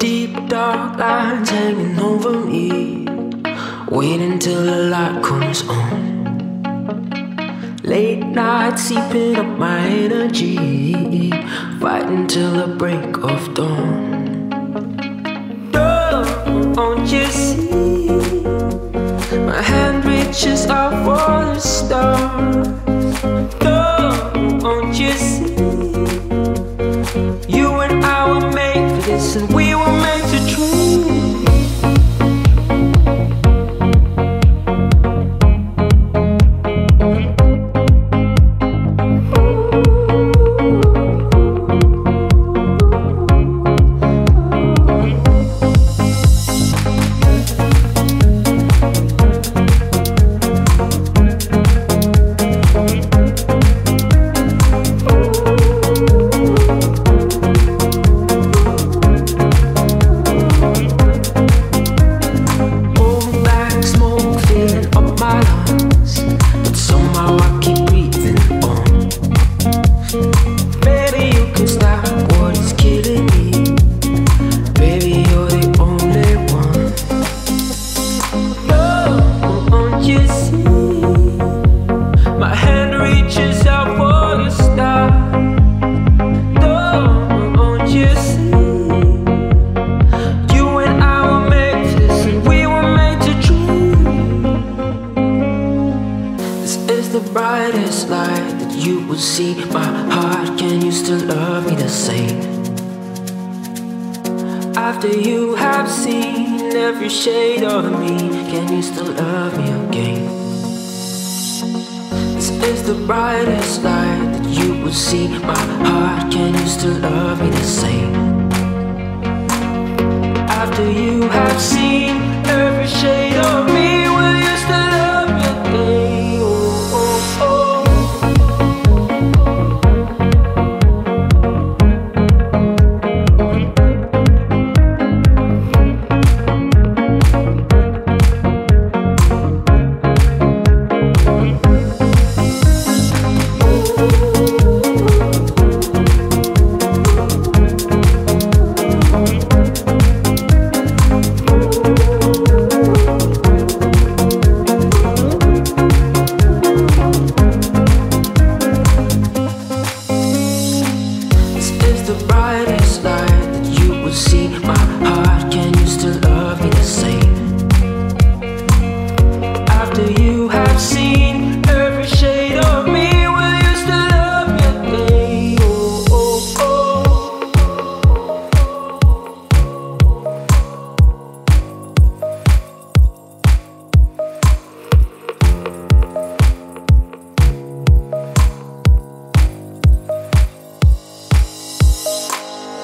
Deep dark lines hanging over me, waiting till the light comes on. Late nights seeping up my energy, fighting till the break of dawn. Don't you see? My hand reaches out for the stars. Don't you see? You and I were made for this, and we were meant to dream. Brightest light that you would see. My heart, can you still love me the same? After you have seen every shade of me, can you still love me again? This is the brightest light that you would see. My heart, can you still love me the same?